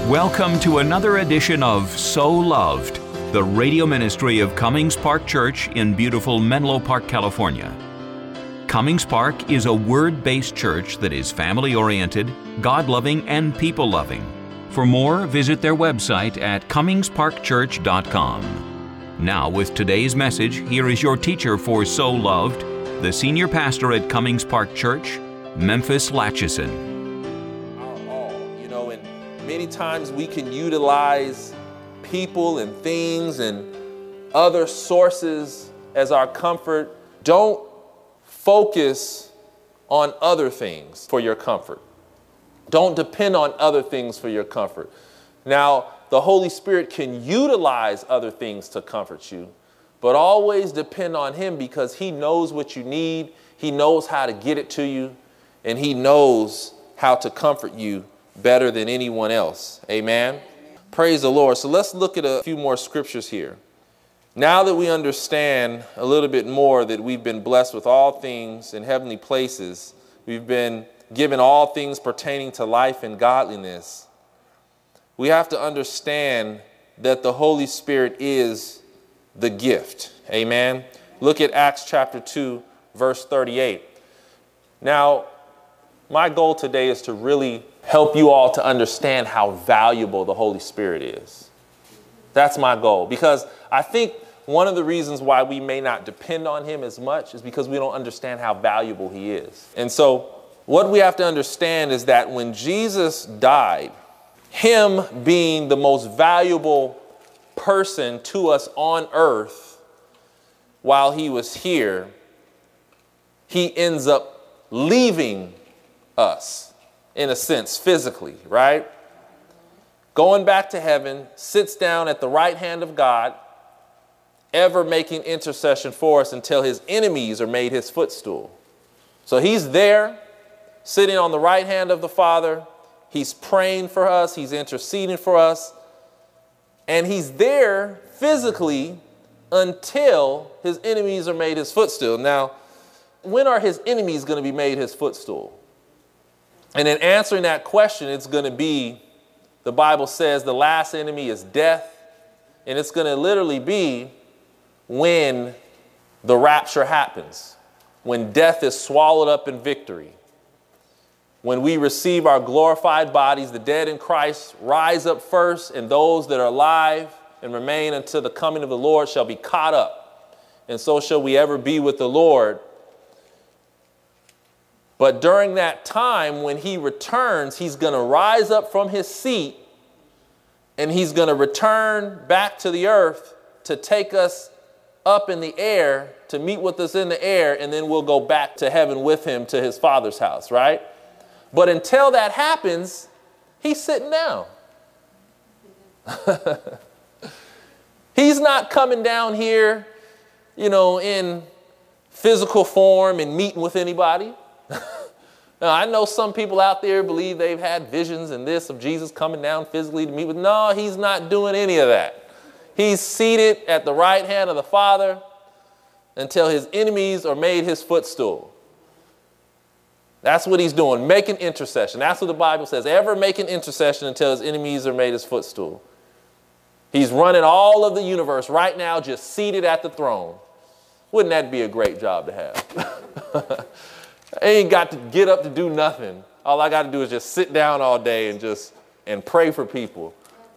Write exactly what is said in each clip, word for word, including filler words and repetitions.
Welcome to another edition of So Loved, the radio ministry of Cummings Park Church in beautiful Menlo Park, California. Cummings Park is a word-based church that is family-oriented, God-loving, and people-loving. For more, visit their website at cummings park church dot com. Now, with today's message, here is your teacher for So Loved, the senior pastor at Cummings Park Church, Memphis Latchison. Our all, you know, and many times we can utilize people and things and other sources as our comfort. Don't focus on other things for your comfort. Don't depend on other things for your comfort. Now, the Holy Spirit can utilize other things to comfort you, but always depend on Him because He knows what you need. He knows how to get it to you, and He knows how to comfort you better than anyone else. Amen? Amen. Praise the Lord. So let's look at a few more scriptures here. Now that we understand a little bit more that we've been blessed with all things in heavenly places, we've been given all things pertaining to life and godliness, we have to understand that the Holy Spirit is the gift. Amen. Look at Acts chapter two, verse thirty-eight. Now, my goal today is to really help you all to understand how valuable the Holy Spirit is. That's my goal, because I think one of the reasons why we may not depend on Him as much is because we don't understand how valuable He is. And so what we have to understand is that when Jesus died, Him being the most valuable person to us on earth while He was here, He ends up leaving us, in a sense, physically, right? Going back to heaven, sits down at the right hand of God, ever making intercession for us until His enemies are made His footstool. So He's there, sitting on the right hand of the Father. He's praying for us. He's interceding for us. And He's there physically until His enemies are made His footstool. Now, when are His enemies going to be made His footstool? And in answering that question, it's going to be, the Bible says the last enemy is death. And it's going to literally be when the rapture happens, when death is swallowed up in victory. When we receive our glorified bodies, the dead in Christ rise up first, and those that are alive and remain until the coming of the Lord shall be caught up. And so shall we ever be with the Lord. But during that time, when He returns, He's going to rise up from His seat, and He's going to return back to the earth to take us up in the air, to meet with us in the air, and then we'll go back to heaven with Him to His Father's house, right? But until that happens, He's sitting down. He's not coming down here, you know, in physical form and meeting with anybody. Now, I know some people out there believe they've had visions and this of Jesus coming down physically to meet with. No, He's not doing any of that. He's seated at the right hand of the Father until His enemies are made His footstool. That's what He's doing, making intercession. That's what the Bible says, ever making intercession until His enemies are made His footstool. He's running all of the universe right now, just seated at the throne. Wouldn't that be a great job to have? I ain't got to get up to do nothing. All I got to do is just sit down all day and just and pray for people.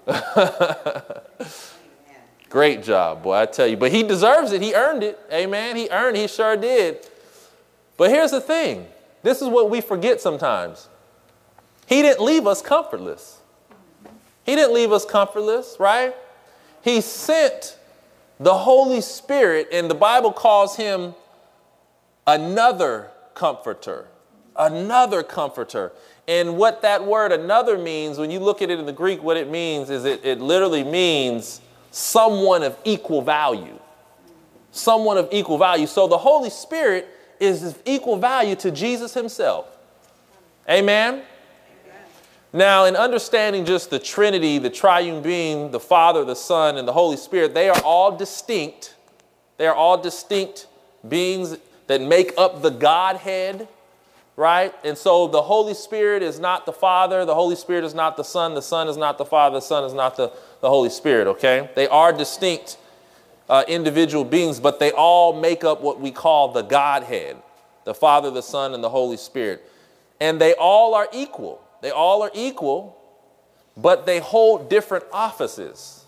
Great job, boy, I tell you. But He deserves it. He earned it. Amen. He earned it. He sure did. But here's the thing. This is what we forget sometimes. He didn't leave us comfortless. He didn't leave us comfortless, right? He sent the Holy Spirit, and the Bible calls Him another comforter. Another comforter. And what that word another means, when you look at it in the Greek, what it means is it, it literally means someone of equal value. Someone of equal value. So the Holy Spirit is of equal value to Jesus Himself. Amen? Amen. Now, in understanding just the Trinity, the triune being, the Father, the Son, and the Holy Spirit, they are all distinct. They are all distinct beings that make up the Godhead. right? And so the Holy Spirit is not the Father. The Holy Spirit is not the Son. The Son is not the Father. The Son is not the, the Holy Spirit, okay? They are distinct uh, individual beings, but they all make up what we call the Godhead, the Father, the Son, and the Holy Spirit. And they all are equal. They all are equal, but they hold different offices.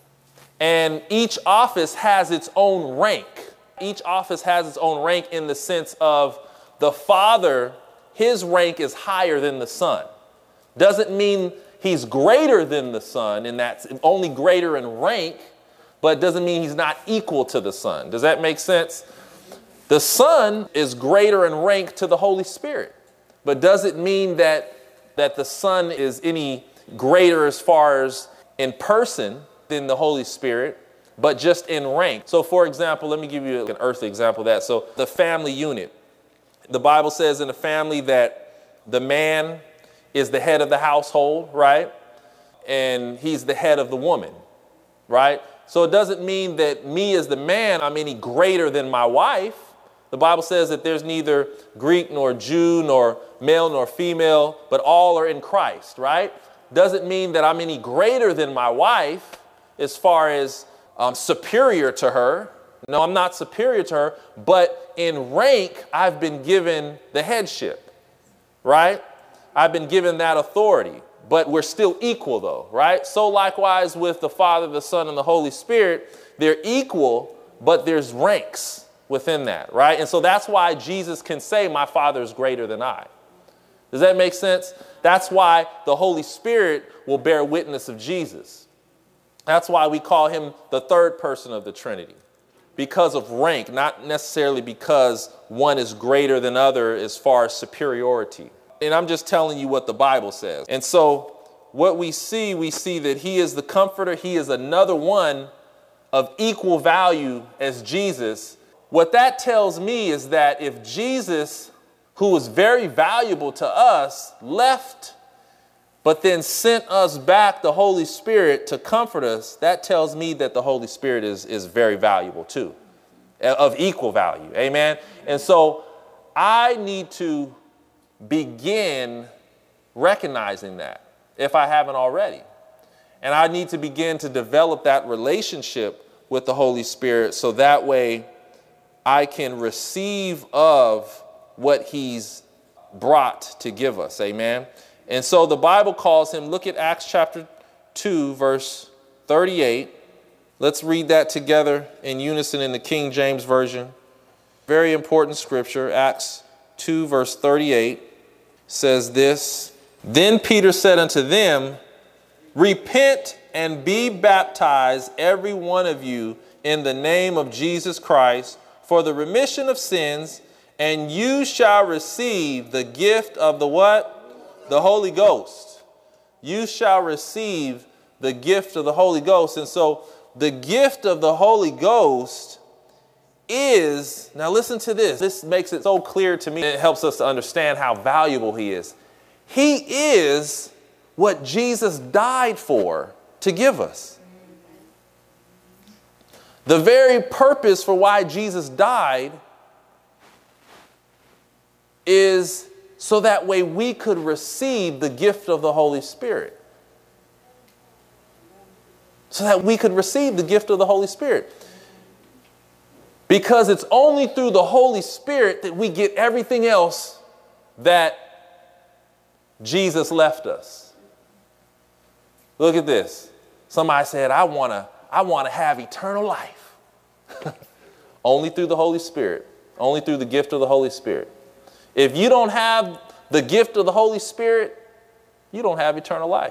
And each office has its own rank. Each office has its own rank in the sense of the Father, his rank is higher than the Son. Doesn't mean he's greater than the Son, and that's only greater in rank, but doesn't mean he's not equal to the Son. Does that make sense? The Son is greater in rank to the Holy Spirit, but doesn't mean that, that the Son is any greater as far as in person than the Holy Spirit, but just in rank. So for example, let me give you an earthly example of that. So the family unit. The Bible says in a family that the man is the head of the household, right? And he's the head of the woman, right? So it doesn't mean that me as the man, I'm any greater than my wife. The Bible says that there's neither Greek nor Jew nor male nor female, but all are in Christ, right? Doesn't mean that I'm any greater than my wife as far as um, superior to her. No, I'm not superior to her, but in rank, I've been given the headship, right? I've been given that authority, but we're still equal though, right? So likewise with the Father, the Son, and the Holy Spirit, they're equal, but there's ranks within that, right? And so that's why Jesus can say, my Father is greater than I. Does that make sense? That's why the Holy Spirit will bear witness of Jesus. That's why we call him the third person of the Trinity. Because of rank, not necessarily because one is greater than other as far as superiority. And I'm just telling you what the Bible says. And so what we see, we see that he is the comforter. He is another one of equal value as Jesus. What that tells me is that if Jesus, who was very valuable to us, left, but then sent us back the Holy Spirit to comfort us, that tells me that the Holy Spirit is, is very valuable too, of equal value. Amen. And so I need to begin recognizing that if I haven't already. And I need to begin to develop that relationship with the Holy Spirit so that way I can receive of what he's brought to give us. Amen. And so the Bible calls him, look at Acts chapter two, verse thirty-eight. Let's read that together in unison in the King James Version. Very important scripture. Acts two, verse thirty-eight says this. Then Peter said unto them, repent and be baptized, every one of you, in the name of Jesus Christ, for the remission of sins, and you shall receive the gift of the what? The Holy Ghost. You shall receive the gift of the Holy Ghost. And so the gift of the Holy Ghost is, now listen to this. This makes it so clear to me. It helps us to understand how valuable he is. He is what Jesus died for to give us. The very purpose for why Jesus died is so that way we could receive the gift of the Holy Spirit. So that we could receive the gift of the Holy Spirit. Because it's only through the Holy Spirit that we get everything else that Jesus left us. Look at this. Somebody said, I want to I want to have eternal life. Only through the Holy Spirit. Only through the gift of the Holy Spirit. If you don't have the gift of the Holy Spirit, you don't have eternal life.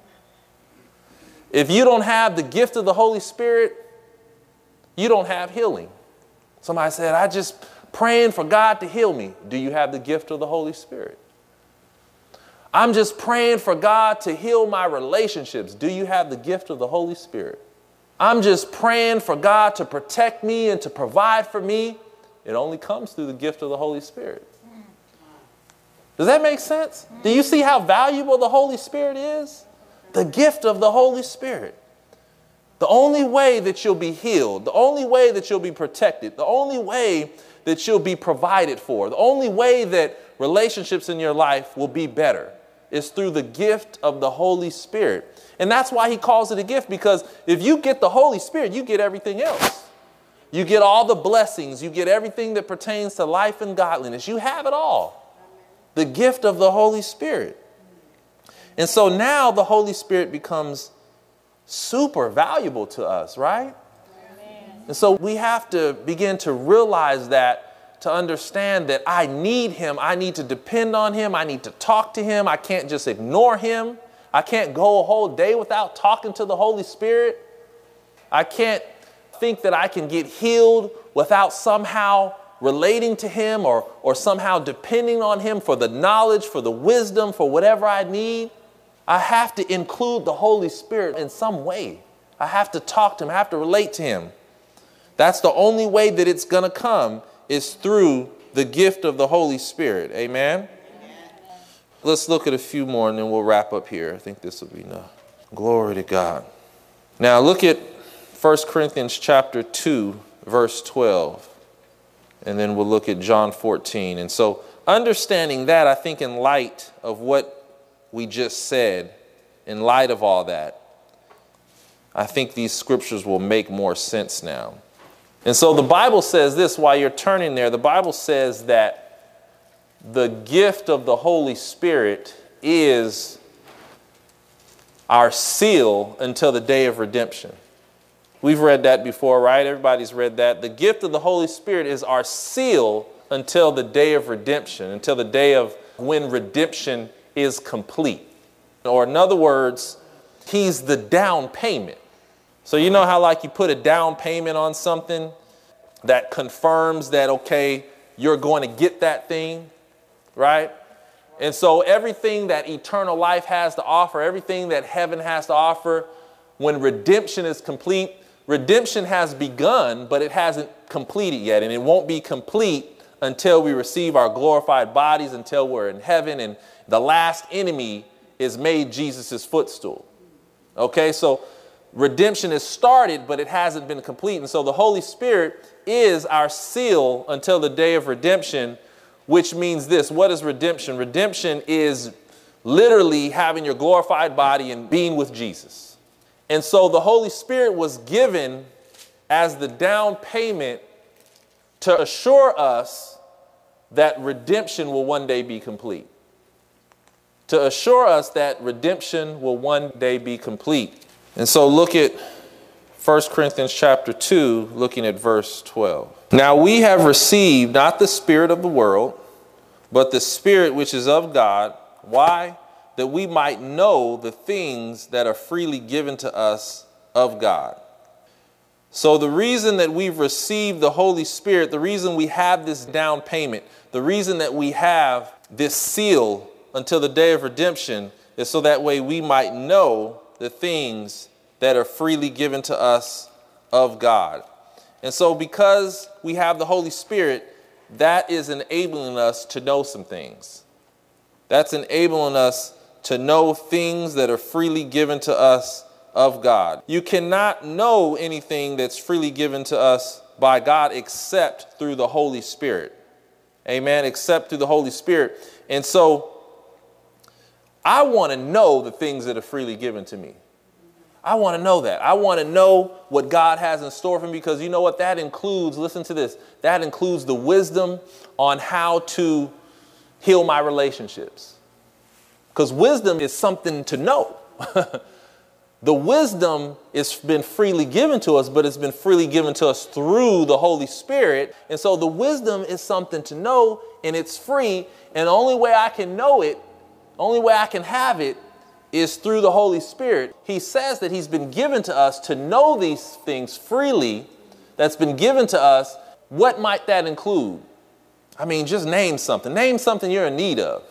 If you don't have the gift of the Holy Spirit, you don't have healing. Somebody said, I just praying for God to heal me. Do you have the gift of the Holy Spirit? I'm just praying for God to heal my relationships. Do you have the gift of the Holy Spirit? I'm just praying for God to protect me and to provide for me. It only comes through the gift of the Holy Spirit. Does that make sense? Do you see how valuable the Holy Spirit is? The gift of the Holy Spirit. The only way that you'll be healed, the only way that you'll be protected, the only way that you'll be provided for, the only way that relationships in your life will be better. It's through the gift of the Holy Spirit. And that's why he calls it a gift, because if you get the Holy Spirit, you get everything else. You get all the blessings. You get everything that pertains to life and godliness. You have it all. The gift of the Holy Spirit. And so now the Holy Spirit becomes super valuable to us, right? Amen. And so we have to begin to realize that, to understand that I need him. I need to depend on him. I need to talk to him. I can't just ignore him. I can't go a whole day without talking to the Holy Spirit. I can't think that I can get healed without somehow relating to him or, or somehow depending on him for the knowledge, for the wisdom, for whatever I need. I have to include the Holy Spirit in some way. I have to talk to him. I have to relate to him. That's the only way that it's going to come, is through the gift of the Holy Spirit. Amen? Amen. Let's look at a few more and then we'll wrap up here. I think this will be enough. Glory to God. Now look at First Corinthians chapter two, verse twelve. And then we'll look at John fourteen. And so understanding that, I think in light of what we just said, in light of all that, I think these scriptures will make more sense now. And so the Bible says this, while you're turning there, the Bible says that the gift of the Holy Spirit is our seal until the day of redemption. We've read that before, right? Everybody's read that. The gift of the Holy Spirit is our seal until the day of redemption, until the day of when redemption is complete. Or in other words, he's the down payment. So you know how like you put a down payment on something that confirms that, okay, you're going to get that thing, right? And so everything that eternal life has to offer, everything that heaven has to offer, when redemption is complete, redemption has begun, but it hasn't completed yet. And it won't be complete until we receive our glorified bodies, until we're in heaven and the last enemy is made Jesus' footstool. Okay, so redemption is started, but it hasn't been complete. And so the Holy Spirit is our seal until the day of redemption, which means this. What is redemption? Redemption is literally having your glorified body and being with Jesus. And so the Holy Spirit was given as the down payment to assure us that redemption will one day be complete. To assure us that redemption will one day be complete. And so look at First Corinthians chapter two, looking at verse twelve. Now we have received not the spirit of the world, but the Spirit which is of God. Why? That we might know the things that are freely given to us of God. So the reason that we've received the Holy Spirit, the reason we have this down payment, the reason that we have this seal until the day of redemption is so that way we might know the things that are freely given to us of God. And so because we have the Holy Spirit, that is enabling us to know some things. That's enabling us to know things that are freely given to us of God. You cannot know anything that's freely given to us by God except through the Holy Spirit. Amen. Except through the Holy Spirit. And so I want to know the things that are freely given to me. I want to know that. I want to know what God has in store for me, because you know what that includes? Listen to this. That includes the wisdom on how to heal my relationships. Because wisdom is something to know. The wisdom has been freely given to us, but it's been freely given to us through the Holy Spirit. And so the wisdom is something to know, and it's free. And the only way I can know it, only way I can have it, is through the Holy Spirit. He says that he's been given to us to know these things freely. That's been given to us. What might that include? I mean, just name something. Name something you're in need of.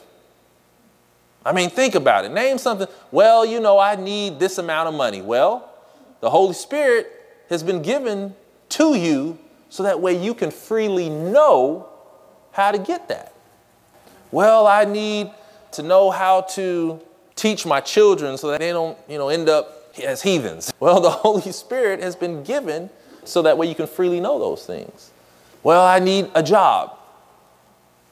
I mean, think about it. Name something. Well, you know, I need this amount of money. Well, the Holy Spirit has been given to you so that way you can freely know how to get that. Well, I need to know how to teach my children so that they don't, you know, end up as heathens. Well, the Holy Spirit has been given so that way you can freely know those things. Well, I need a job.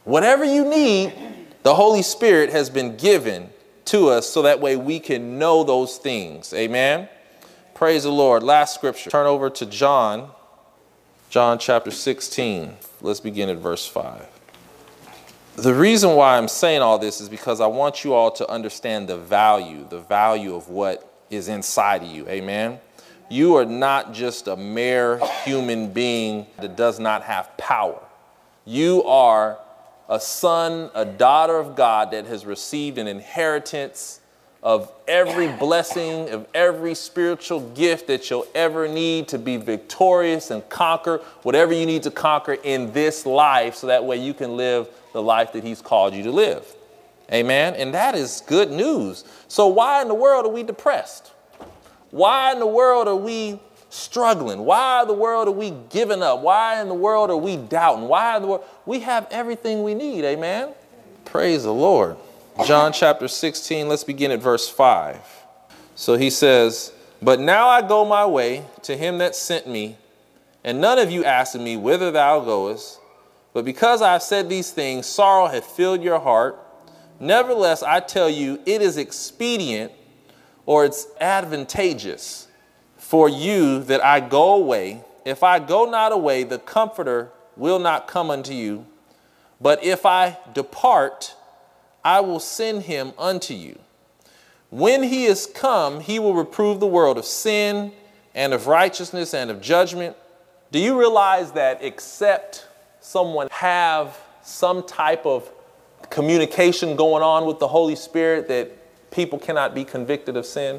Whatever you need, the Holy Spirit has been given to us so that way we can know those things. Amen. Praise the Lord. Last scripture. Turn over to John, John chapter sixteen. Let's begin at verse five. The reason why I'm saying all this is because I want you all to understand the value, the value of what is inside of you. Amen. You are not just a mere human being that does not have power. You are a son, a daughter of God that has received an inheritance of every blessing, of every spiritual gift that you'll ever need to be victorious and conquer whatever you need to conquer in this life, so that way you can live the life that he's called you to live. Amen. And that is good news. So why in the world are we depressed? Why in the world are we struggling? Why in the world are we giving up? Why in the world are we doubting? Why in the world? We have everything we need. Amen. Praise the Lord. John chapter sixteen, let's begin at verse five. So he says, but now I go my way to him that sent me, and none of you asked me whither thou goest. But because I have said these things, sorrow hath filled your heart. Nevertheless, I tell you, it is expedient, or it's advantageous for you that I go away. If I go not away, the Comforter will not come unto you. But if I depart, I will send him unto you. When he is come, he will reprove the world of sin and of righteousness and of judgment. Do you realize that except someone have some type of communication going on with the Holy Spirit, that people cannot be convicted of sin?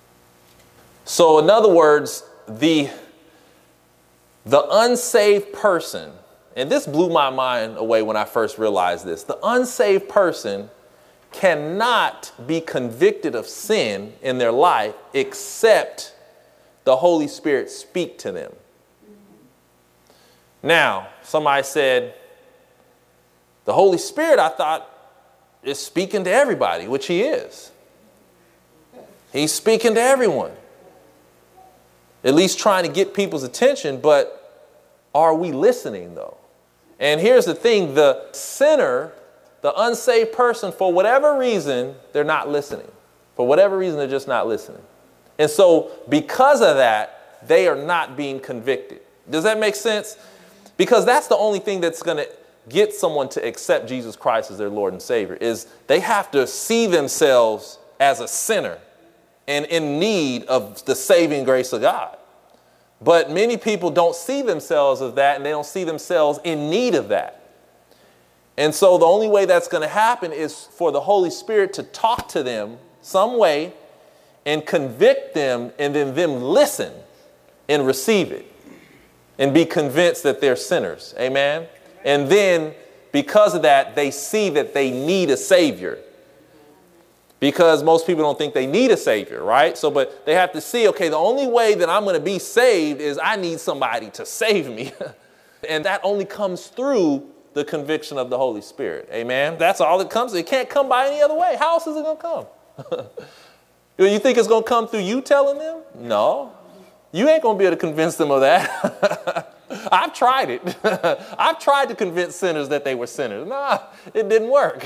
So in other words, the, the unsaved person, and this blew my mind away when I first realized this, the unsaved person cannot be convicted of sin in their life except the Holy Spirit speak to them. Now, somebody said, the Holy Spirit, I thought, is speaking to everybody, which he is. He's speaking to everyone, at least trying to get people's attention. But are we listening, though? And here's the thing, the sinner, the unsaved person, for whatever reason, they're not listening. For whatever reason, they're just not listening. And so because of that, they are not being convicted. Does that make sense? Because that's the only thing that's going to get someone to accept Jesus Christ as their Lord and Savior, is they have to see themselves as a sinner and in need of the saving grace of God. But many people don't see themselves as that, and they don't see themselves in need of that. And so the only way that's going to happen is for the Holy Spirit to talk to them some way and convict them, and then them listen and receive it and be convinced that they're sinners. Amen. And then because of that, they see that they need a Savior. Because most people don't think they need a Savior, right? So, but they have to see, okay, the only way that I'm going to be saved is I need somebody to save me. And that only comes through the conviction of the Holy Spirit. Amen. That's all it comes. It can't come by any other way. How else is it going to come? You think it's going to come through you telling them? No. You ain't going to be able to convince them of that. I've tried it. I've tried to convince sinners that they were sinners. Nah, it didn't work.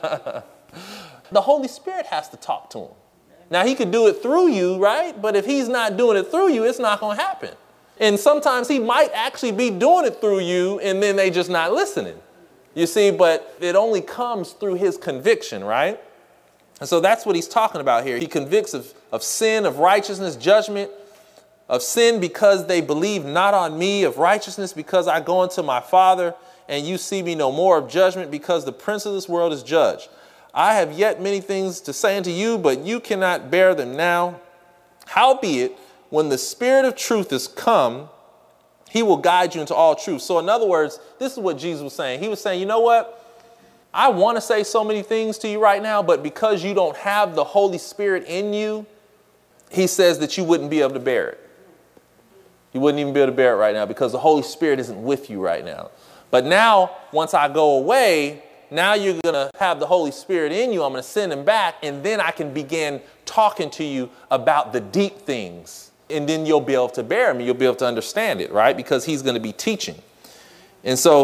The Holy Spirit has to talk to them. Now, he could do it through you, right? But if he's not doing it through you, it's not going to happen. And sometimes he might actually be doing it through you, and then they just not listening. You see, but it only comes through his conviction, right? And so that's what he's talking about here. He convicts of, of sin, of righteousness, judgment, of sin because they believe not on me, of righteousness because I go unto my Father, and you see me no more, of judgment because the prince of this world is judged. I have yet many things to say unto you, but you cannot bear them now. Howbeit, when the Spirit of truth is come, he will guide you into all truth. So in other words, this is what Jesus was saying. He was saying, you know what? I want to say so many things to you right now, but because you don't have the Holy Spirit in you, he says that you wouldn't be able to bear it. You wouldn't even be able to bear it right now because the Holy Spirit isn't with you right now. But now, once I go away, now you're going to have the Holy Spirit in you. I'm going to send him back, and then I can begin talking to you about the deep things. And then you'll be able to bear him. You'll be able to understand it, right? Because he's going to be teaching. And so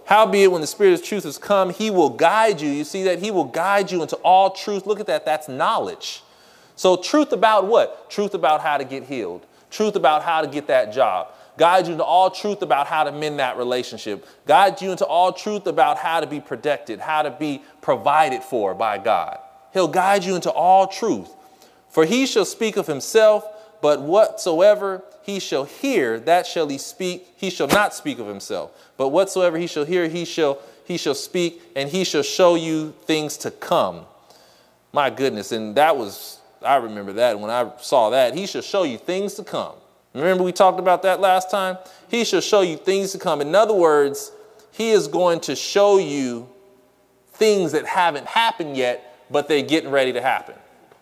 Howbeit, when the Spirit of truth has come, he will guide you. You see that? He will guide you into all truth. Look at that. That's knowledge. So truth about what? Truth about how to get healed. Truth about how to get that job. Guide you into all truth about how to mend that relationship. Guide you into all truth about how to be protected, how to be provided for by God. He'll guide you into all truth. For he shall speak of himself, but whatsoever he shall hear, that shall he speak. He shall not speak of himself, but whatsoever he shall hear, he shall he shall speak, and he shall show you things to come. My goodness, and that was, I remember that when I saw that. He shall show you things to come. Remember we talked about that last time? He shall show you things to come. In other words, he is going to show you things that haven't happened yet, but they're getting ready to happen.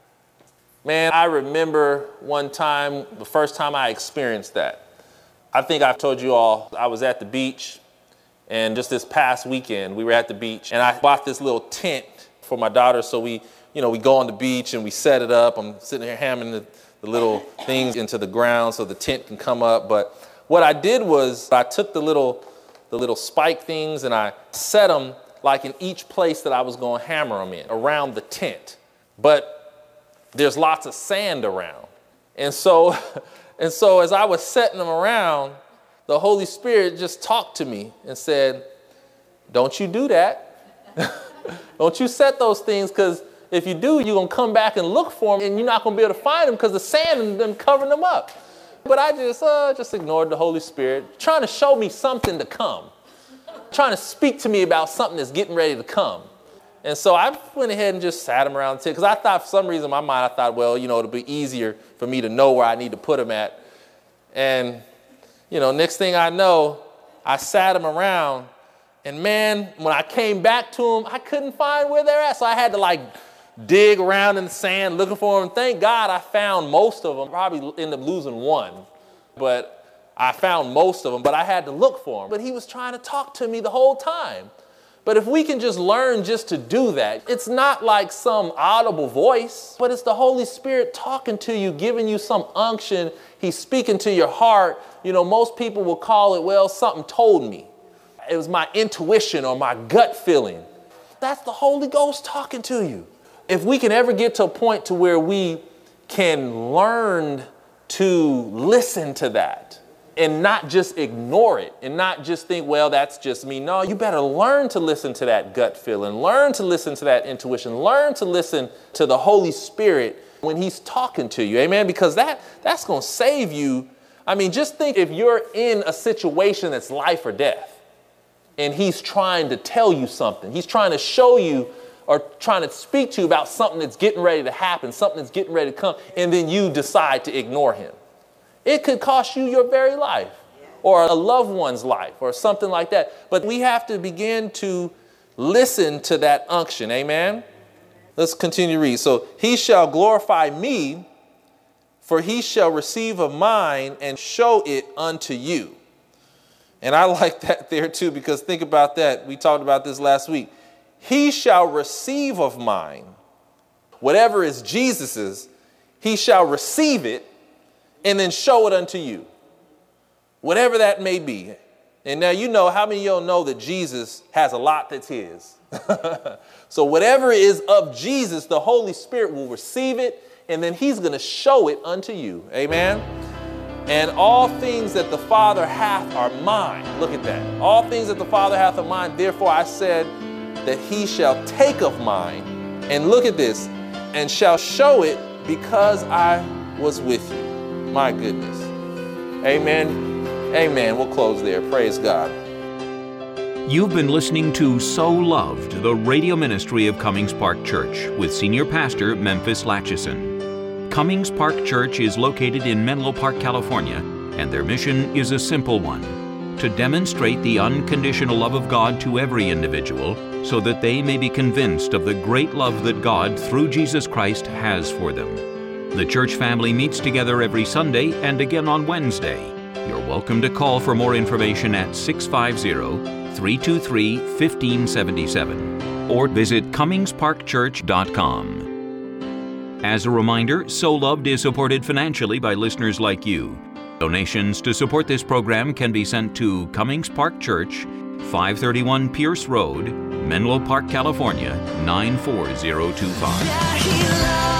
Man, I remember one time, the first time I experienced that. I think I've told you all, I was at the beach, and just this past weekend, we were at the beach, and I bought this little tent for my daughter. So we, you know, we go on the beach and we set it up. I'm sitting here hammering the, the little things into the ground so the tent can come up. But what I did was I took the little, the little spike things and I set them like in each place that I was going to hammer them in around the tent. But there's lots of sand around. And so, and so as I was setting them around, the Holy Spirit just talked to me and said, don't you do that. Don't you set those things, because if you do, you're going to come back and look for them and you're not going to be able to find them because the sand and them covering them up. But I just, uh, just ignored the Holy Spirit, trying to show me something to come, trying to speak to me about something that's getting ready to come. And so I went ahead and just sat them around the tent, because I thought, for some reason in my mind, I thought, well, you know, it'll be easier for me to know where I need to put them at. And, you know, next thing I know, I sat them around, and man, when I came back to them, I couldn't find where they're at. So I had to like dig around in the sand looking for them. Thank God I found most of them. Probably ended up losing one, but I found most of them, but I had to look for them. But he was trying to talk to me the whole time. But if we can just learn just to do that, it's not like some audible voice, but it's the Holy Spirit talking to you, giving you some unction. He's speaking to your heart. You know, most people will call it, well, something told me. It was my intuition or my gut feeling. That's the Holy Ghost talking to you. If we can ever get to a point to where we can learn to listen to that and not just ignore it and not just think, well, that's just me. No, you better learn to listen to that gut feeling, learn to listen to that intuition, learn to listen to the Holy Spirit when he's talking to you. Amen. Because that that's going to save you. I mean, just think if you're in a situation that's life or death and he's trying to tell you something, he's trying to show you or trying to speak to you about something that's getting ready to happen, something that's getting ready to come, and then you decide to ignore him. It could cost you your very life or a loved one's life or something like that. But we have to begin to listen to that unction. Amen. Let's continue to read. So he shall glorify me, for he shall receive of mine and show it unto you. And I like that there too, because think about that. We talked about this last week. He shall receive of mine. Whatever is Jesus's, he shall receive it and then show it unto you. Whatever that may be. And now you know, how many of y'all know that Jesus has a lot that's his? So whatever is of Jesus, the Holy Spirit will receive it and then he's going to show it unto you. Amen. And all things that the Father hath are mine. Look at that. All things that the Father hath are mine. Therefore I said that he shall take of mine. And look at this. And shall show it because I was with you. My goodness. Amen. Amen. We'll close there. Praise God. You've been listening to So Loved, the radio ministry of Cummings Park Church with Senior Pastor Memphis Latchison. Cummings Park Church is located in Menlo Park, California, and their mission is a simple one: to demonstrate the unconditional love of God to every individual so that they may be convinced of the great love that God, through Jesus Christ, has for them. The church family meets together every Sunday and again on Wednesday. You're welcome to call for more information at six five zero, three two three, one five seven seven or visit cummings park church dot com. As a reminder, So Loved is supported financially by listeners like you. Donations to support this program can be sent to Cummings Park Church, five thirty-one Pierce Road, Menlo Park, California, nine four zero two five.